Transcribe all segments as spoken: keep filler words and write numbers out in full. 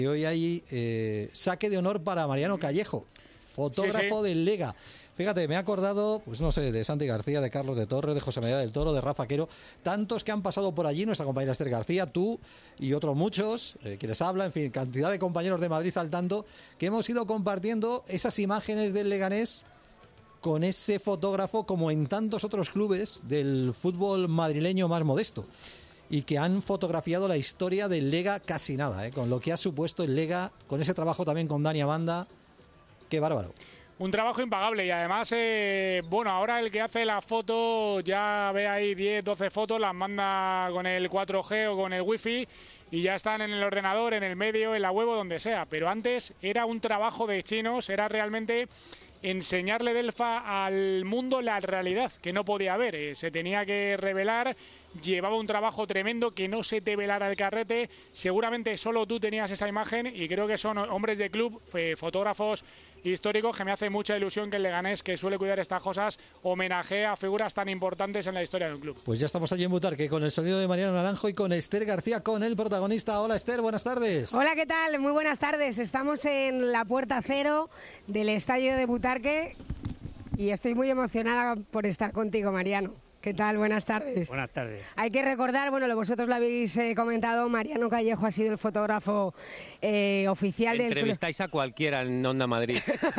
Y hoy hay eh, saque de honor para Mariano Callejo, fotógrafo sí, sí. del Lega. Fíjate, me he acordado, pues no sé, de Santi García, de Carlos de Torres, de José María del Toro, de Rafa Quero, tantos que han pasado por allí, nuestra compañera Esther García, tú y otros muchos, eh, que les habla, en fin, cantidad de compañeros de Madrid al tanto, que hemos ido compartiendo esas imágenes del Leganés con ese fotógrafo, como en tantos otros clubes del fútbol madrileño más modesto, y que han fotografiado la historia del Lega casi nada, ¿eh? Con lo que ha supuesto el Lega, con ese trabajo también con Dani Abanda. Qué bárbaro. Un trabajo impagable y además, eh, bueno, ahora el que hace la foto ya ve ahí diez, doce fotos, las manda con el cuatro G o con el wifi y ya están en el ordenador, en el medio, en la web o donde sea. Pero antes era un trabajo de chinos, era realmente enseñarle Delfa al mundo la realidad que no podía ver, eh, se tenía que revelar, llevaba un trabajo tremendo, que no se te velara el carrete, seguramente solo tú tenías esa imagen y creo que son hombres de club, eh, fotógrafos históricos, que me hace mucha ilusión que el Leganés, que suele cuidar estas cosas, homenajee a figuras tan importantes en la historia del club. Pues ya estamos allí en Butarque con el sonido de Mariano Naranjo y con Esther García, con el protagonista. Hola Esther, buenas tardes. Hola, ¿qué tal? Muy buenas tardes. Estamos en la puerta cero del estadio de Butarque y estoy muy emocionada por estar contigo, Mariano. ¿Qué tal? Buenas tardes. Buenas tardes. Hay que recordar, bueno, vosotros lo habéis eh, comentado, Mariano Callejo ha sido el fotógrafo eh, oficial del club. Entrevistáis a cualquiera en Onda Madrid.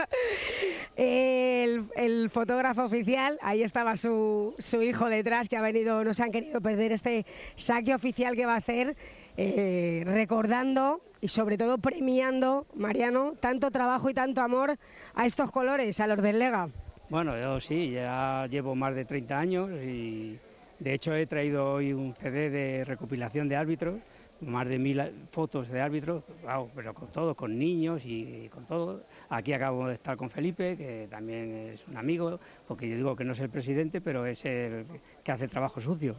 el, el fotógrafo oficial, ahí estaba su, su hijo detrás, que ha venido, no se han querido perder este saque oficial que va a hacer, eh, recordando y sobre todo premiando, Mariano, tanto trabajo y tanto amor a estos colores, a los del Lega. Bueno, yo sí, ya llevo más de treinta años y de hecho he traído hoy un C D de recopilación de árbitros, más de mil fotos de árbitros, wow, pero con todo, con niños y con todo. Aquí acabo de estar con Felipe, que también es un amigo, porque yo digo que no es el presidente, pero es el que hace el trabajo sucio.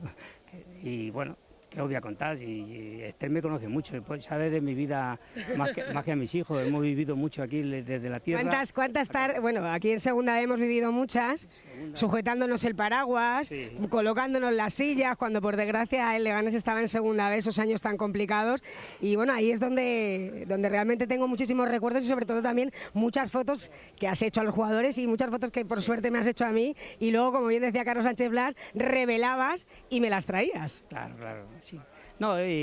Y bueno, ¿qué os voy a contar? Y Esther me conoce mucho, pues sabe de mi vida más que, más que a mis hijos, hemos vivido mucho aquí desde la tierra. ¿Cuántas, cuántas tardes? Bueno, aquí en Segunda hemos vivido muchas, segunda. Sujetándonos el paraguas, sí. Colocándonos las sillas, cuando por desgracia el Leganés estaba en Segunda B, esos años tan complicados, y bueno, ahí es donde, donde realmente tengo muchísimos recuerdos y sobre todo también muchas fotos que has hecho a los jugadores y muchas fotos que por sí. suerte me has hecho a mí, y luego, como bien decía Carlos Sánchez Blas, revelabas y me las traías. Claro, claro. Sí. No, y,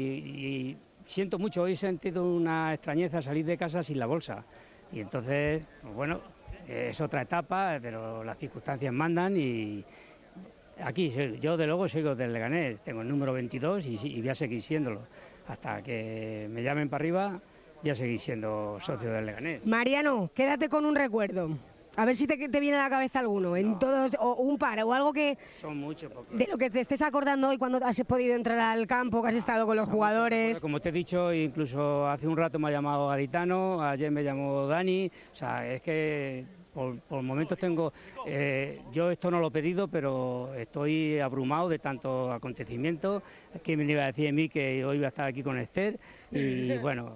y siento mucho, hoy he sentido una extrañeza salir de casa sin la bolsa y entonces, pues bueno, es otra etapa, pero las circunstancias mandan y aquí yo de luego sigo del Leganés, tengo el número veintidós y, y voy a seguir siéndolo, hasta que me llamen para arriba voy a seguir siendo socio del Leganés. Mariano, quédate con un recuerdo. A ver si te, te viene a la cabeza alguno, en no. todos, o un par, o algo que... Son muchos. Porque... De lo que te estés acordando hoy cuando has podido entrar al campo, que has estado con los jugadores... Bueno, como te he dicho, incluso hace un rato me ha llamado Garitano, ayer me llamó Dani, o sea, es que por, por momentos tengo... Eh, yo esto no lo he pedido, pero estoy abrumado de tantos acontecimientos. ¿Quién me iba a decir de mí que hoy iba a estar aquí con Esther? Y bueno,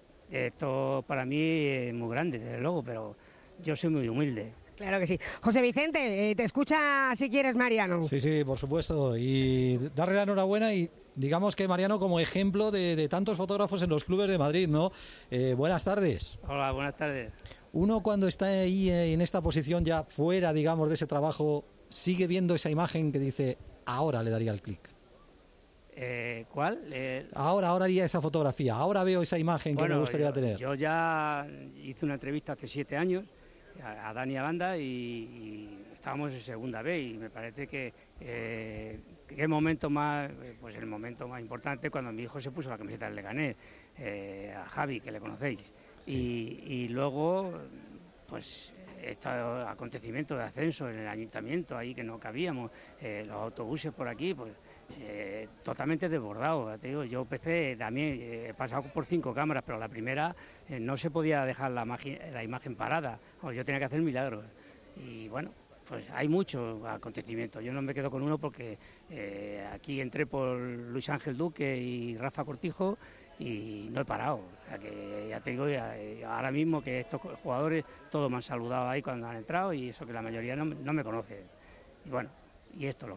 esto para mí es muy grande, desde luego, pero... Yo soy muy humilde. Claro que sí. José Vicente, eh, te escucha si quieres Mariano. Sí, sí, por supuesto. Y darle la enhorabuena y digamos que Mariano como ejemplo de, de tantos fotógrafos en los clubes de Madrid, ¿no? Eh, buenas tardes. Hola, buenas tardes. Uno cuando está ahí en esta posición ya fuera, digamos, de ese trabajo, sigue viendo esa imagen que dice, ahora le daría el clic. Eh, ¿Cuál? Eh... Ahora, ahora haría esa fotografía, ahora veo esa imagen bueno, que me gustaría yo, tener. Yo ya hice una entrevista hace siete años a Dani Abanda y, y estábamos en Segunda B y me parece que eh, qué momento más, pues el momento más importante cuando mi hijo se puso la camiseta del Leganés, eh, a Javi, que le conocéis, y, y luego pues estos acontecimientos de ascenso en el ayuntamiento ahí que no cabíamos, eh, los autobuses por aquí, pues Eh, totalmente desbordado, te digo, yo empecé también, eh, he pasado por cinco cámaras, pero la primera eh, no se podía dejar la, la imagen parada, o yo tenía que hacer milagros, y bueno, pues hay muchos acontecimientos, yo no me quedo con uno porque eh, aquí entré por Luis Ángel Duque y Rafa Cortijo y no he parado, o sea que ya te digo, ya, ahora mismo que estos jugadores todos me han saludado ahí cuando han entrado y eso que la mayoría no, no me conoce, y bueno, y esto es lo que hay.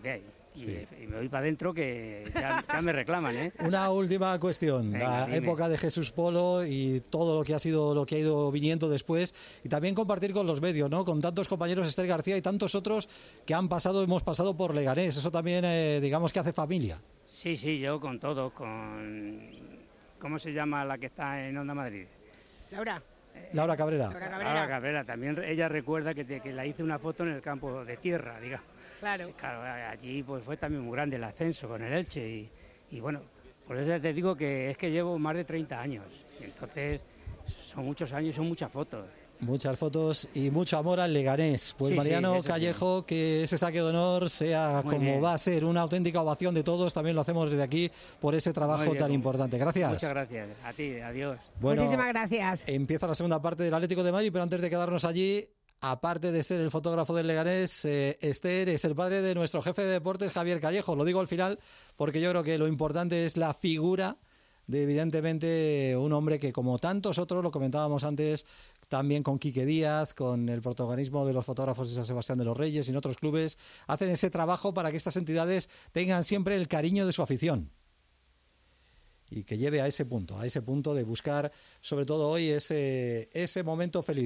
Y, sí. y me voy para adentro que ya, ya me reclaman, ¿eh? Una última cuestión. Venga, la dime. Época de Jesús Polo y todo lo que ha sido, lo que ha ido viniendo después, y también compartir con los medios, ¿no? Con tantos compañeros, Esther García y tantos otros que han pasado, hemos pasado por Leganés. Eso también, eh, digamos que hace familia. Sí, sí, yo con todo, con... ¿Cómo se llama la que está en Onda Madrid? Laura. Laura Cabrera. Laura Cabrera. Laura Cabrera. También ella recuerda que, te, que la hice una foto en el campo de tierra, digamos. Claro. Claro, allí pues fue también muy grande el ascenso con el Elche y, y bueno, por eso te digo que es que llevo más de treinta años, entonces son muchos años, son muchas fotos. Muchas fotos y mucho amor al Leganés. Pues sí, Mariano sí, Callejo, sí. Que ese saque de honor sea muy como bien. Va a ser, una auténtica ovación de todos. También lo hacemos desde aquí por ese trabajo tan importante. Gracias. Muchas gracias. A ti, adiós. Bueno, muchísimas gracias. Empieza la segunda parte del Atlético de Madrid, pero antes de quedarnos allí, aparte de ser el fotógrafo del Leganés, eh, Esther es el padre de nuestro jefe de deportes, Javier Callejo. Lo digo al final porque yo creo que lo importante es la figura de, evidentemente, un hombre que, como tantos otros, lo comentábamos antes, también con Quique Díaz, con el protagonismo de los fotógrafos de San Sebastián de los Reyes y en otros clubes, hacen ese trabajo para que estas entidades tengan siempre el cariño de su afición. Y que lleve a ese punto, a ese punto de buscar, sobre todo hoy, ese, ese momento feliz.